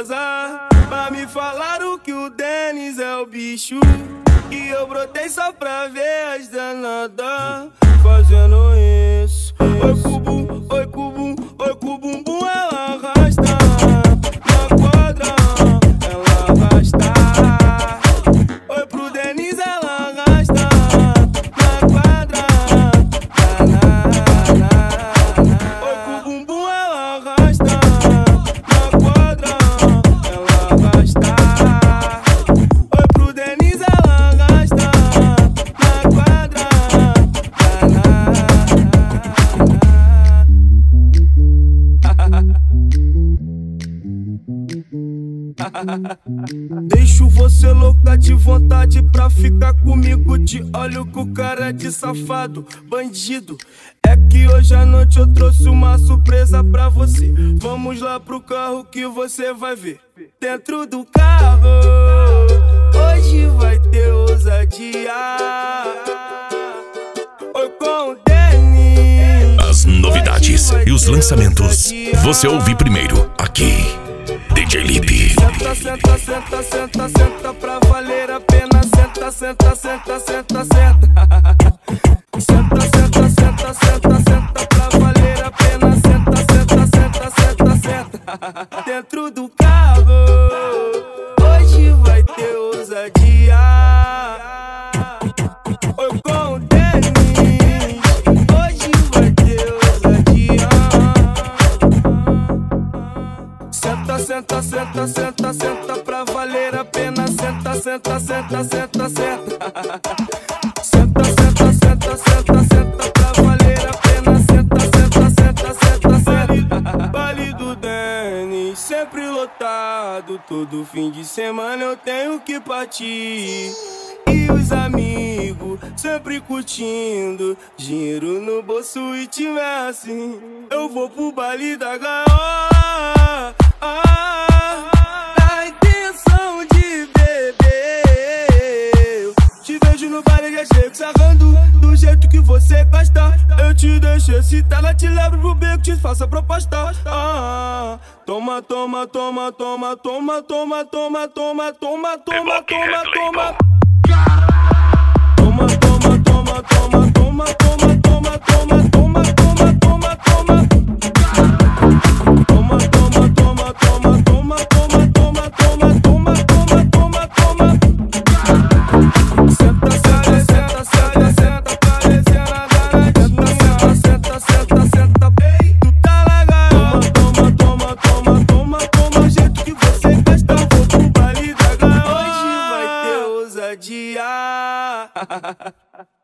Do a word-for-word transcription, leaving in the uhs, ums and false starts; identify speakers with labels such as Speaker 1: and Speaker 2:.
Speaker 1: gozar. Mas me falaram que o Denis é o bicho, e eu brotei só pra ver as danadas fazendo isso. Oi cubum, oi cubum, oi cubumbum, ela arrasta na quadra, ela arrasta. Oi pro Denis, ela arrasta na quadra. Oi cubumbum, ela arrasta na quadra, ela arrasta. Oi pro Denis, ela arrasta na quadra. Deixo você louca de vontade pra ficar comigo. Te olho com cara de safado, bandido. É que hoje à noite eu trouxe uma surpresa pra você. Vamos lá pro carro que você vai ver. Dentro do carro hoje vai ter ousadia. Oi com o Denis.
Speaker 2: As novidades e os lançamentos você ouve primeiro aqui. D J Lipe.
Speaker 1: Senta, senta, senta, senta, senta pra valer a pena. Senta, senta, senta, senta, senta. Senta, senta, senta, senta, senta pra valer a pena. Senta, senta, senta, senta, senta. Dentro do carro hoje vai ter ousadia. Oi com o Denis, hoje vai ter ousadia. Senta, senta, senta, senta, senta pra valer a pena. Senta, senta, senta, senta, senta. Senta, senta, senta, senta, senta pra valer a pena. Senta, senta, senta, senta, senta. Baile do Denis, sempre lotado. Todo fim de semana eu tenho que partir. E os amigos sempre curtindo, dinheiro no bolso e tiver assim, eu vou pro baile da gaiola. Ah, na intenção de beber, eu te vejo no baile já chego sarrando do jeito que você gosta. Eu te deixo excitada, te levo pro beco, te faço a proposta. Ah, toma, toma, toma, toma, toma, toma, toma, toma, toma, toma, toma, toma. Toma, toma, toma, toma, toma, toma, toma, toma, toma, toma, toma, toma. Toma, toma, toma, toma, toma, toma, toma, toma, toma, toma, toma, toma. Senta, senta, senta, senta, senta, parecendo a danadinha. Senta, senta, senta, bem, tu tá legal. Toma, toma, toma, toma, toma, o jeito que você gosta. Vou pro baile da gaiola. Hoje vai ter ousadia.